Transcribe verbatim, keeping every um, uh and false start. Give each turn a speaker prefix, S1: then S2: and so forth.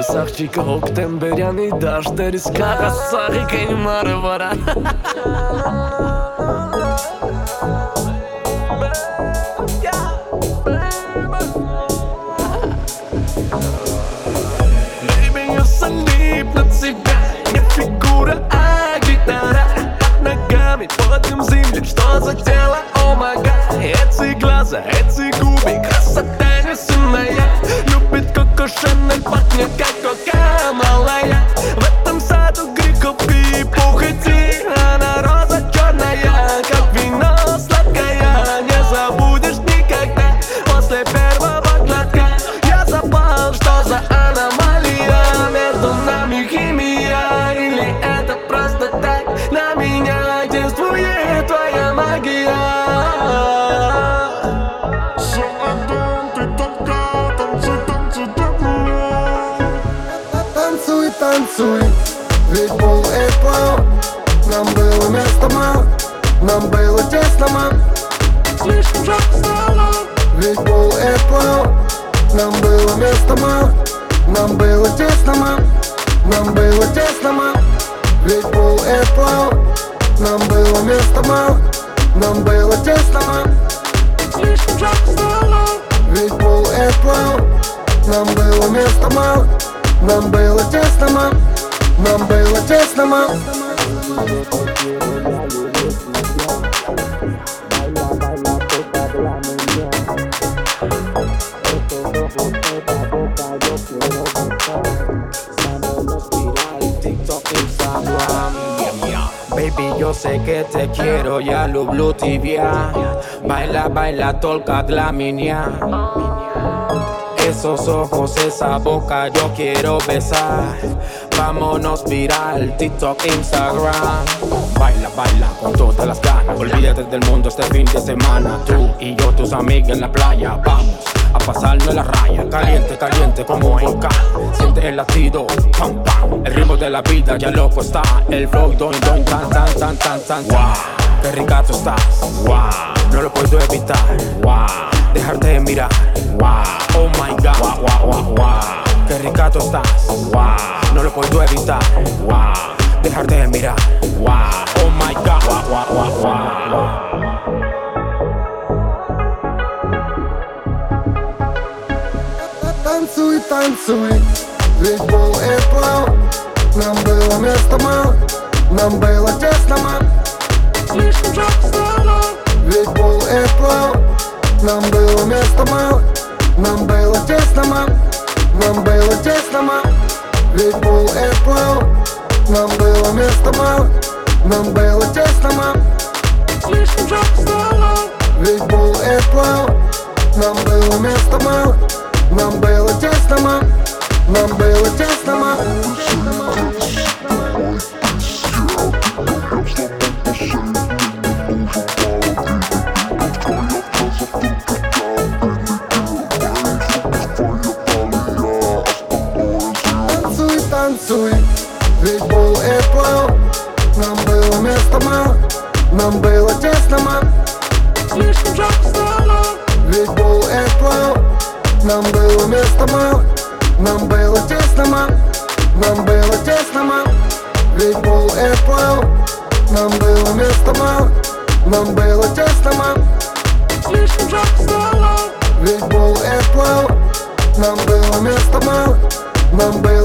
S1: небесах чика октемберяний дождь, риска косахи кенемары вара. Baby, я залип на тебя, не фигура, а гитара. Под ногами, под ним земли, что за дело, о май гад. Эти глаза, эти губы, красота несемная. Любит Коко Шанель, пахнет как кока малая. В этом саду грехов и похоти, она роза черная, как вино сладкое. Не забудешь никогда, после первого глотка. Я забыл, что за аномалия, между нами химия, или это просто так? На меня действует твоя магия.
S2: Танцуй, танцуй, ведь пол Apple. Нам было места мало, нам было тесно, мам.
S1: Слишком жарко стало.
S2: Ведь пол Apple. Нам было места мало, нам было тесно, мам. Нам было тесно, мам. Ведь пол Apple. Нам было места мало, нам было тесно, мам.
S1: Слишком жарко стало.
S2: Ведь пол Apple. Нам было места мало, нам было тесно, мам. Нам было тесно, мам.
S3: Baby, yo sé que te quiero, ya lublю тебя. Baila, baila, только для меня. Esos ojos, esa boca, yo quiero besar. Vámonos viral, TikTok, Instagram. Baila, baila con todas las ganas. Olvídate del mundo este fin de semana. Tú y yo, tus amigas en la playa. Vamos a pasarnos la raya. Caliente, caliente como un volcán. Siente el latido, pam, pam. El ritmo de la vida ya loco está. El flow, doin, doin, tan, tan, tan, tan, tan. Wow, qué rica tú estás. Wow, no lo puedo evitar. Wow, dejarte mirar. Wow, oh my god. Wow, wow, wow, wow. Qué rica tú estás. Wow, no lo puedo evitar. Wow, dejarte mirar. Wow, oh my god. Wow, wow, wow, wow.
S2: Танцуй, танцуй, ведь пол Apple. Нам было места мало, нам было тесно, мам.
S1: Слишком жарко стало.
S2: Ведь пол Apple. Нам было места мало, нам было тесно, мам. Нам было тесно, мам. Ведь пол Apple. Нам было места мало, нам было тесно, мам.
S1: Слишком жарко стало.
S2: Ведь пол Apple. Нам было места мало, нам было тесно, мам. Нам было тесно, мам. Танцуй, танцуй, ведь пол Apple. Нам было места мало, нам было тесно, мам.
S1: Слишком жарко стало.
S2: Ведь пол Apple. Нам было места мало, нам было тесно, мам. Нам было тесно, мам. Ведь пол Apple. Нам было места мало, нам было тесно, мам.
S1: Слишком жарко стало.
S2: Ведь пол Apple. Нам было места мало, нам было